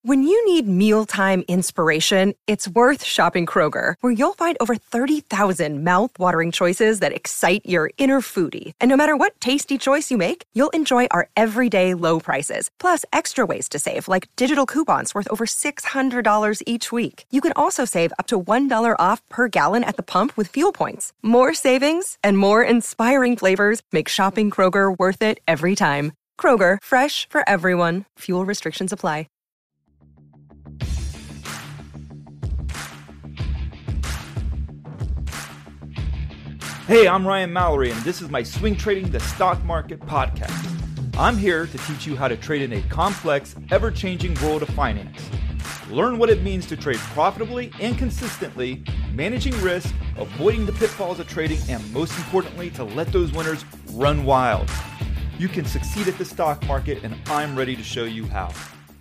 When you need mealtime inspiration, it's worth shopping Kroger, where you'll find over 30,000 mouth-watering choices that excite your inner foodie. And no matter what tasty choice you make, you'll enjoy our everyday low prices, plus extra ways to save, like digital coupons worth over $600 each week. You can also save up to $1 off per gallon at the pump with fuel points. More savings and more inspiring flavors make shopping Kroger worth it every time. Kroger, fresh for everyone. Fuel restrictions apply. Hey, I'm Ryan Mallory, and this is my Swing Trading the Stock Market podcast. I'm here to teach you how to trade in a complex, ever-changing world of finance. Learn what it means to trade profitably and consistently, managing risk, avoiding the pitfalls of trading, and most importantly, to let those winners run wild. You can succeed at the stock market, and I'm ready to show you how.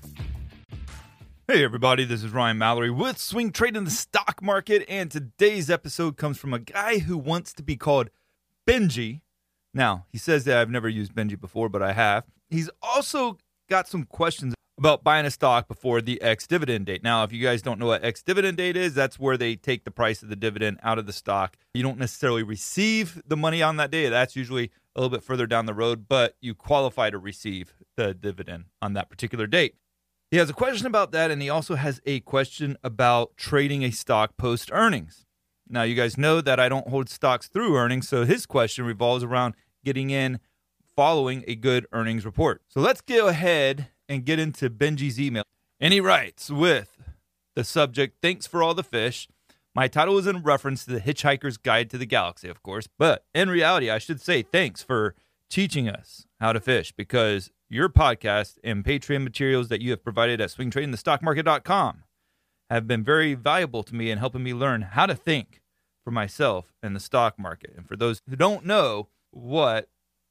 Hey everybody, this is Ryan Mallory with Swing Trading the Stock Market, and today's episode comes from a guy who wants to be called Benji. Now, he says that I've never used Benji before, but I have. He's also got some questions about buying a stock before the ex-dividend date. Now, if you guys don't know what ex-dividend date is, that's where they take the price of the dividend out of the stock. You don't necessarily receive the money on that day. That's usually a little bit further down the road, but you qualify to receive the dividend on that particular date. He has a question about that, and he also has a question about trading a stock post-earnings. Now, you guys know that I don't hold stocks through earnings, so his question revolves around getting in following a good earnings report. So let's go ahead and get into Benji's email. And he writes with the subject, "Thanks for all the fish. My title is in reference to the Hitchhiker's Guide to the Galaxy, of course, but in reality, I should say thanks for teaching us how to fish, because your podcast and Patreon materials that you have provided at swingtradingthestockmarket.com have been very valuable to me in helping me learn how to think for myself in the stock market." And for those who don't know what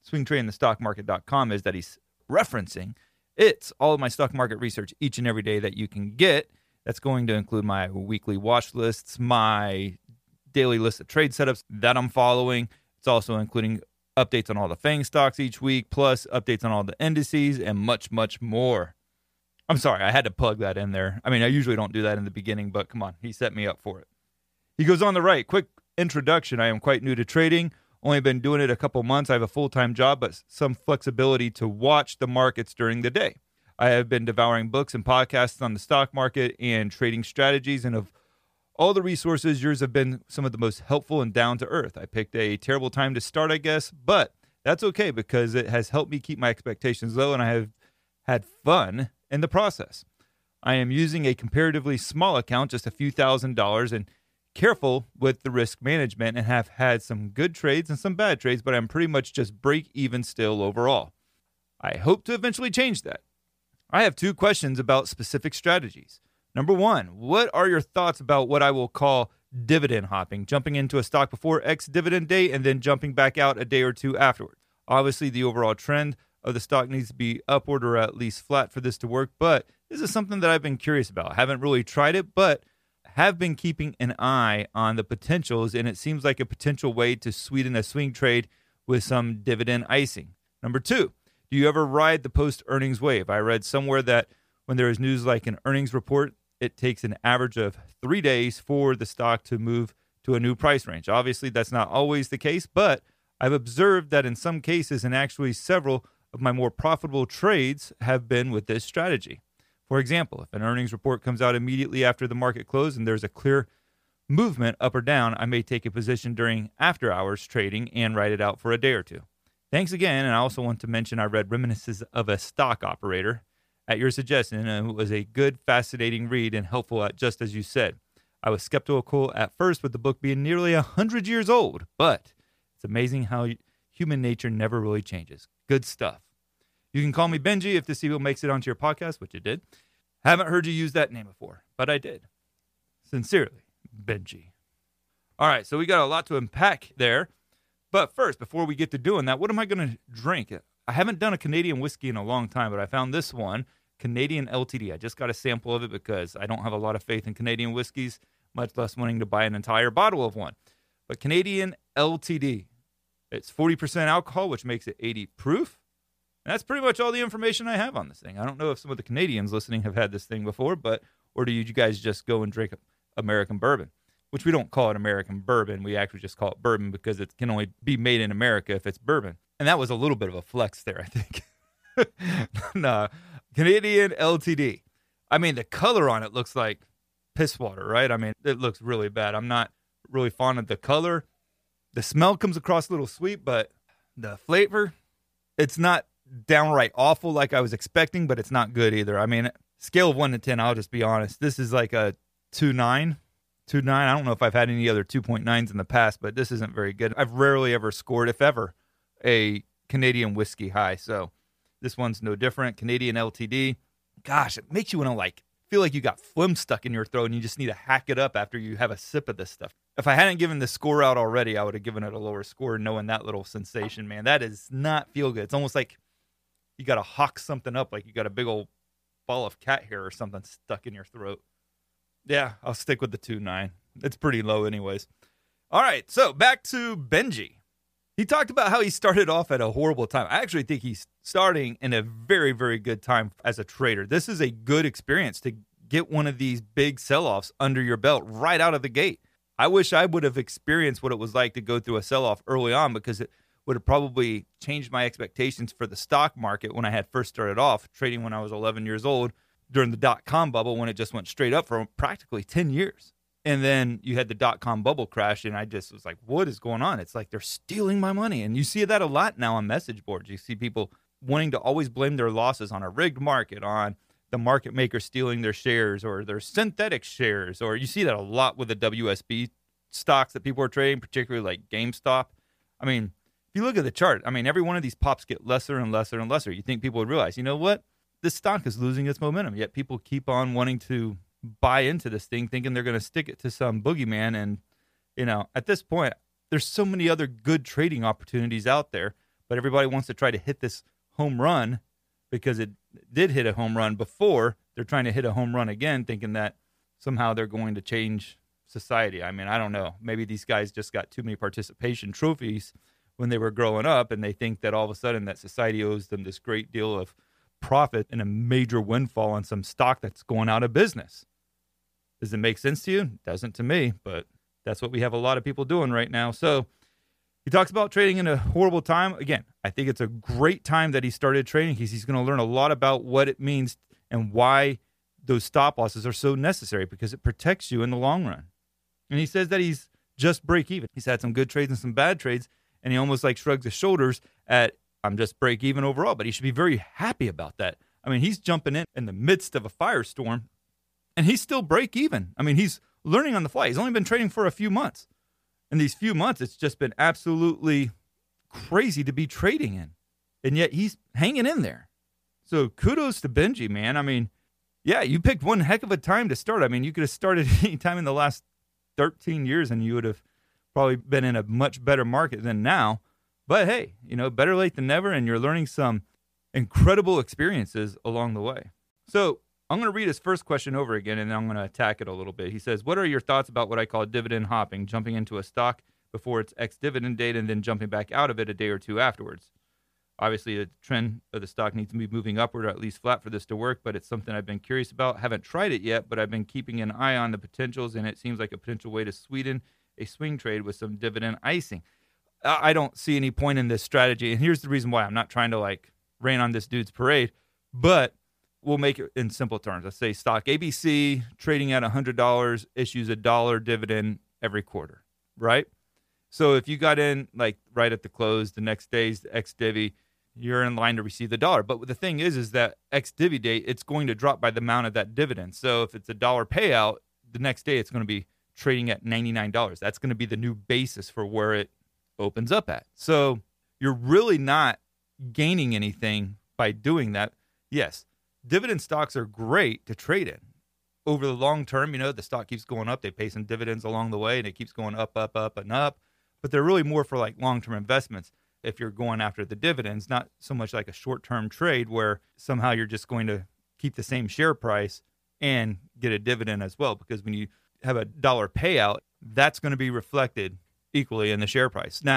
swingtradingthestockmarket.com is that he's referencing, it's all of my stock market research each and every day that you can get. That's going to include my weekly watch lists, my daily list of trade setups that I'm following. It's also including updates on all the FANG stocks each week, plus updates on all the indices and much, much more. I'm sorry, I had to plug that in there. I mean, I usually don't do that in the beginning, but come on, he set me up for it. He goes on to write, "Quick introduction. I am quite new to trading. Only been doing it a couple months. I have a full-time job, but some flexibility to watch the markets during the day. I have been devouring books and podcasts on the stock market and trading strategies, and of all the resources, yours have been some of the most helpful and down to earth. I picked a terrible time to start, I guess, but that's okay because it has helped me keep my expectations low, and I have had fun in the process. I am using a comparatively small account, just a few $1,000s, and careful with the risk management, and have had some good trades and some bad trades, but I'm pretty much just break even still overall. I hope to eventually change that. I have 2 questions about specific strategies. Number 1, what are your thoughts about what I will call dividend hopping, jumping into a stock before ex-dividend date and then jumping back out a day or two afterwards? Obviously, the overall trend of the stock needs to be upward or at least flat for this to work, but this is something that I've been curious about. I haven't really tried it, but have been keeping an eye on the potentials, and it seems like a potential way to sweeten a swing trade with some dividend icing. Number 2, do you ever ride the post-earnings wave? I read somewhere that when there is news like an earnings report, it takes an average of 3 days for the stock to move to a new price range. Obviously, that's not always the case, but I've observed that in some cases, and actually several of my more profitable trades have been with this strategy. For example, if an earnings report comes out immediately after the market close and there's a clear movement up or down, I may take a position during after hours trading and ride it out for a day or two. Thanks again, and I also want to mention I read Reminiscences of a Stock Operator at your suggestion, and it was a good, fascinating read and helpful just as you said. I was skeptical at first with the book being nearly 100 years old, but it's amazing how human nature never really changes. Good stuff. You can call me Benji if this email makes it onto your podcast, which it did. Haven't heard you use that name before, but I did. Sincerely, Benji. All right, so we got a lot to unpack there. But first, before we get to doing that, what am I going to drink? I haven't done a Canadian whiskey in a long time, but I found this one, Canadian LTD. I just got a sample of it because I don't have a lot of faith in Canadian whiskeys, much less wanting to buy an entire bottle of one. But Canadian LTD, it's 40% alcohol, which makes it 80 proof. That's pretty much all the information I have on this thing. I don't know if some of the Canadians listening have had this thing before, or do you guys just go and drink American bourbon? Which we don't call it American bourbon. We actually just call it bourbon because it can only be made in America if it's bourbon. And that was a little bit of a flex there, I think. No, Canadian LTD. I mean, the color on it looks like piss water, right? I mean, it looks really bad. I'm not really fond of the color. The smell comes across a little sweet, but the flavor, it's not downright awful like I was expecting, but it's not good either. I mean, scale of 1 to 10, I'll just be honest. This is like a 2.9. 2.9. I don't know if I've had any other 2.9s in the past, but this isn't very good. I've rarely ever scored, if ever, a Canadian whiskey high. So this one's no different. Canadian LTD. Gosh, it makes you want to feel like you got phlegm stuck in your throat and you just need to hack it up after you have a sip of this stuff. If I hadn't given the score out already, I would have given it a lower score knowing that little sensation, man. That does not feel good. It's almost like you got to hawk something up, like you got a big old ball of cat hair or something stuck in your throat. Yeah, I'll stick with the 2.9. It's pretty low anyways. All right, so back to Benji. He talked about how he started off at a horrible time. I actually think he's starting in a very, very good time as a trader. This is a good experience to get one of these big sell-offs under your belt right out of the gate. I wish I would have experienced what it was like to go through a sell-off early on, because it would have probably changed my expectations for the stock market when I had first started off trading when I was 11 years old during the dot-com bubble, when it just went straight up for practically 10 years. And then you had the dot-com bubble crash, and I just was like, what is going on? It's like they're stealing my money. And you see that a lot now on message boards. You see people wanting to always blame their losses on a rigged market, on the market maker stealing their shares or their synthetic shares. Or you see that a lot with the WSB stocks that people are trading, particularly like GameStop. I mean, if you look at the chart, I mean, every one of these pops get lesser and lesser and lesser. You think people would realize, you know what? This stock is losing its momentum, yet people keep on wanting to buy into this thing, thinking they're going to stick it to some boogeyman. And, at this point, there's so many other good trading opportunities out there, but everybody wants to try to hit this home run because it did hit a home run before. They're trying to hit a home run again, thinking that somehow they're going to change society. I mean, I don't know. Maybe these guys just got too many participation trophies when they were growing up, and they think that all of a sudden that society owes them this great deal of profit and a major windfall on some stock that's going out of business. Does it make sense to you? It doesn't to me, but that's what we have a lot of people doing right now. So he talks about trading in a horrible time. Again, I think it's a great time that he started trading, because he's going to learn a lot about what it means and why those stop losses are so necessary, because it protects you in the long run. And he says that he's just break even. He's had some good trades and some bad trades, and he almost shrugs his shoulders at, I'm just break even overall, but he should be very happy about that. I mean, he's jumping in the midst of a firestorm, and he's still break even. I mean, he's learning on the fly. He's only been trading for a few months. In these few months, it's just been absolutely crazy to be trading in. And yet he's hanging in there. So kudos to Benji, man. I mean, yeah, you picked one heck of a time to start. I mean, you could have started any time in the last 13 years and you would have probably been in a much better market than now. But hey, better late than never, and you're learning some incredible experiences along the way. So I'm going to read his first question over again, and then I'm going to attack it a little bit. He says, what are your thoughts about what I call dividend hopping, jumping into a stock before its ex-dividend date and then jumping back out of it a day or two afterwards? Obviously, the trend of the stock needs to be moving upward or at least flat for this to work, but it's something I've been curious about. Haven't tried it yet, but I've been keeping an eye on the potentials, and it seems like a potential way to sweeten a swing trade with some dividend icing. I don't see any point in this strategy, and here's the reason why. I'm not trying to rain on this dude's parade, but we'll make it in simple terms. Let's say stock ABC trading at $100 issues $1 dividend every quarter, right? So if you got in right at the close, the next day's the ex-divvy, you're in line to receive the dollar. But the thing is that ex-divvy date, it's going to drop by the amount of that dividend. So if it's $1 payout, the next day it's going to be trading at $99. That's going to be the new basis for where it opens up at. So you're really not gaining anything by doing that. Yes, dividend stocks are great to trade in. Over the long term, the stock keeps going up. They pay some dividends along the way, and it keeps going up, up, up, and up. But they're really more for long-term investments if you're going after the dividends, not so much like a short-term trade where somehow you're just going to keep the same share price and get a dividend as well. Because when you have $1 payout, that's going to be reflected equally in the share price. Now,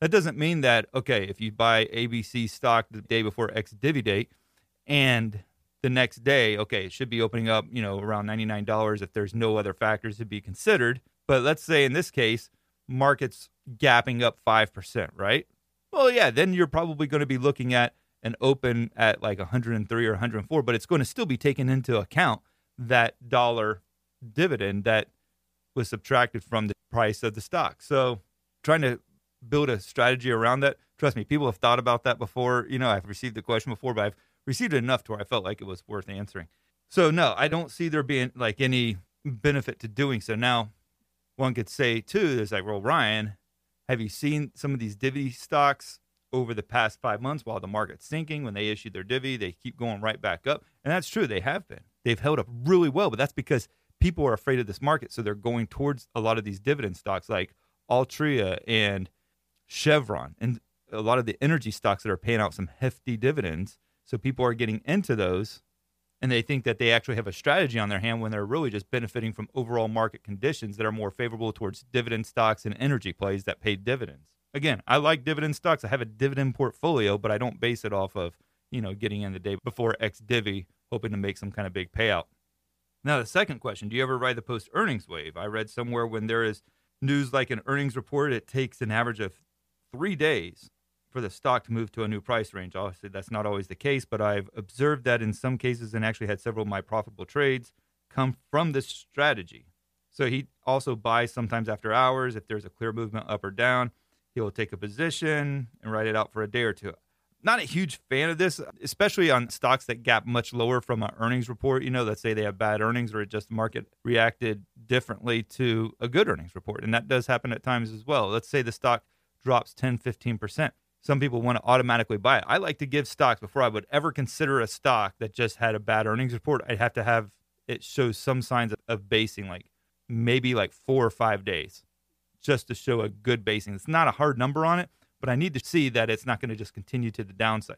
That doesn't mean that, okay, if you buy ABC stock the day before ex-divi date and the next day, okay, it should be opening up, around $99 if there's no other factors to be considered. But let's say in this case, market's gapping up 5%, right? Well, yeah, then you're probably going to be looking at an open at like 103 or 104, but it's going to still be taken into account that dollar dividend that was subtracted from the price of the stock. So trying to build a strategy around that, trust me, people have thought about that before. I've received the question before, but I've received it enough to where I felt like it was worth answering. So no, I don't see there being like any benefit to doing so. Now, one could say too, there's like, well, Ryan, have you seen some of these divvy stocks over the past 5 months while the market's sinking? When they issued their divvy, they keep going right back up. And that's true. They have been. They've held up really well, but that's because people are afraid of this market. So they're going towards a lot of these dividend stocks like Altria and Chevron and a lot of the energy stocks that are paying out some hefty dividends. So people are getting into those and they think that they actually have a strategy on their hand when they're really just benefiting from overall market conditions that are more favorable towards dividend stocks and energy plays that pay dividends. Again, I like dividend stocks. I have a dividend portfolio, but I don't base it off of, getting in the day before ex-divi, hoping to make some kind of big payout. Now, the second question, do you ever ride the post-earnings wave? I read somewhere when there is news like an earnings report, it takes an average of 3 days for the stock to move to a new price range. Obviously, that's not always the case, but I've observed that in some cases and actually had several of my profitable trades come from this strategy. So he also buys sometimes after hours. If there's a clear movement up or down, he'll take a position and ride it out for a day or two. Not a huge fan of this, especially on stocks that gap much lower from an earnings report. Let's say they have bad earnings or just the market reacted differently to a good earnings report. And that does happen at times as well. Let's say the stock drops 10, 15%. Some people want to automatically buy it. I like to give stocks before I would ever consider a stock that just had a bad earnings report. I'd have to have it show some signs of basing, like maybe like 4 or 5 days, just to show a good basing. It's not a hard number on it, but I need to see that it's not going to just continue to the downside.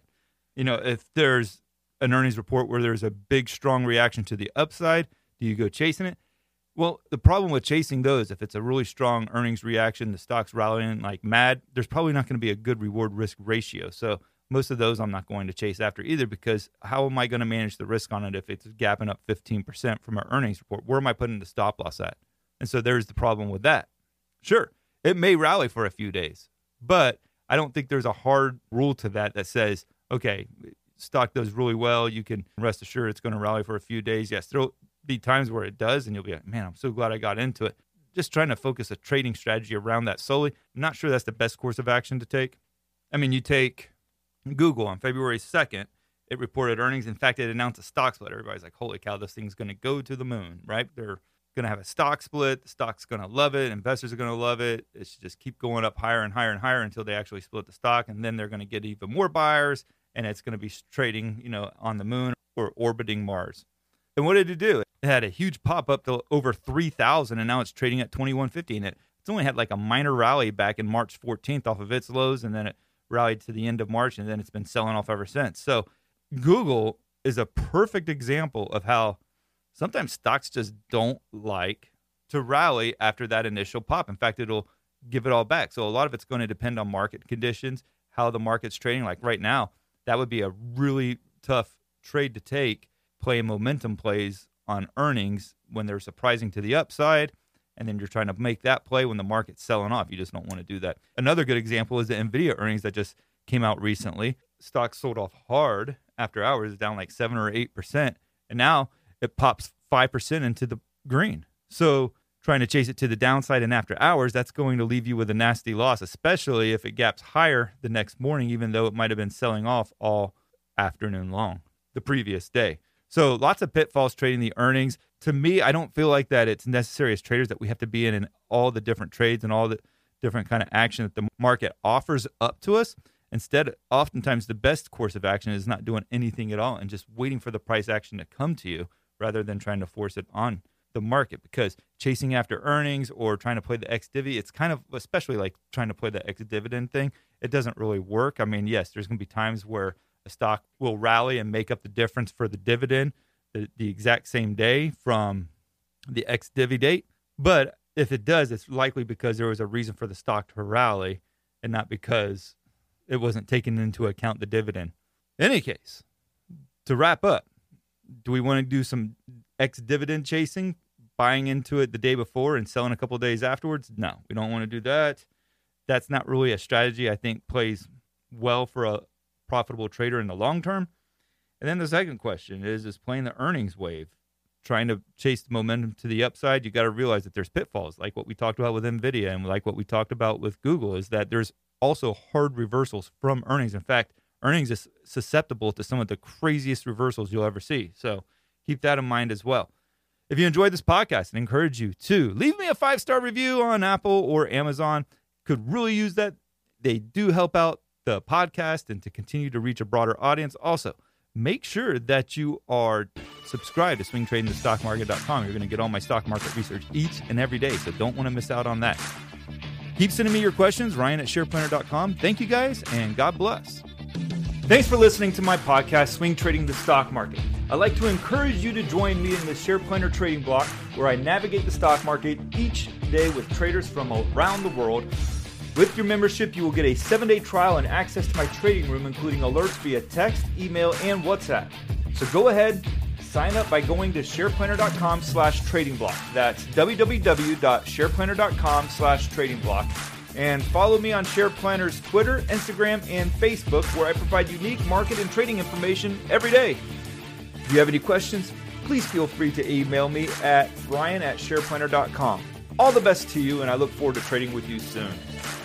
If there's an earnings report where there's a big, strong reaction to the upside, do you go chasing it? Well, the problem with chasing those, if it's a really strong earnings reaction, the stock's rallying like mad, there's probably not going to be a good reward-risk ratio. So most of those I'm not going to chase after either, because how am I going to manage the risk on it if it's gapping up 15% from our earnings report? Where am I putting the stop loss at? And so there's the problem with that. Sure, it may rally for a few days, but I don't think there's a hard rule to that says, okay, stock does really well, you can rest assured it's going to rally for a few days. Yes, there'll be times where it does, and you'll be like, man, I'm so glad I got into it. Just trying to focus a trading strategy around that solely. I'm not sure that's the best course of action to take. I mean, you take Google on February 2nd, it reported earnings. In fact, it announced a stock split. Everybody's like, holy cow, this thing's going to go to the moon, right? They're going to have a stock split. The stock's going to love it. Investors are going to love it. It should just keep going up higher and higher and higher until they actually split the stock. And then they're going to get even more buyers, and it's going to be trading, on the moon or orbiting Mars. And what did it do? It had a huge pop up to over 3,000, and now it's trading at 2150. And it's only had like a minor rally back in March 14th off of its lows, and then it rallied to the end of March, and then it's been selling off ever since. So Google is a perfect example of how sometimes stocks just don't like to rally after that initial pop. In fact, it'll give it all back. So a lot of it's going to depend on market conditions, how the market's trading. Like right now, that would be a really tough trade to take, playing momentum plays on earnings when they're surprising to the upside, and then you're trying to make that play when the market's selling off. You just don't want to do that. Another good example is the NVIDIA earnings that just came out recently. Stock sold off hard after hours, down like 7 or 8%, and now it pops 5% into the green. So trying to chase it to the downside and after hours, that's going to leave you with a nasty loss, especially if it gaps higher the next morning, even though it might have been selling off all afternoon long the previous day. So lots of pitfalls trading the earnings. To me, I don't feel like that it's necessary as traders that we have to be in all the different trades and all the different kind of action that the market offers up to us. Instead, oftentimes the best course of action is not doing anything at all and just waiting for the price action to come to you rather than trying to force it on the market, because chasing after earnings or trying to play the ex-divvy, it's kind of, especially like trying to play the ex-dividend thing, it doesn't really work. I mean, yes, there's going to be times where a stock will rally and make up the difference for the dividend the exact same day from the ex-divvy date. But if it does, it's likely because there was a reason for the stock to rally and not because it wasn't taking into account the dividend. In any case, to wrap up, do we want to do some ex-dividend chasing, buying into it the day before and selling a couple of days afterwards? No, we don't want to do that. That's not really a strategy I think plays well for a profitable trader in the long term. And then the second question is playing the earnings wave, trying to chase the momentum to the upside. You got to realize that there's pitfalls, like what we talked about with NVIDIA and like what we talked about with Google, is that there's also hard reversals from earnings. In fact, earnings is susceptible to some of the craziest reversals you'll ever see. So keep that in mind as well. If you enjoyed this podcast, I encourage you to leave me a 5-star review on Apple or Amazon. Could really use that. They do help out the podcast and to continue to reach a broader audience. Also, make sure that you are subscribed to swingtradingthestockmarket.com. You're going to get all my stock market research each and every day, so don't want to miss out on that. Keep sending me your questions, Ryan@shareplanner.com. Thank you guys, and God bless. Thanks for listening to my podcast, Swing Trading the Stock Market. I'd like to encourage you to join me in the SharePlanner trading block, where I navigate the stock market each day with traders from around the world. With your membership, you will get a 7-day trial and access to my trading room, including alerts via text, email, and WhatsApp. So go ahead, sign up by going to shareplanner.com/trading block. That's www.shareplanner.com/trading block. And follow me on SharePlanner's Twitter, Instagram, and Facebook, where I provide unique market and trading information every day. If you have any questions, please feel free to email me at ryan@shareplanner.com. All the best to you, and I look forward to trading with you soon.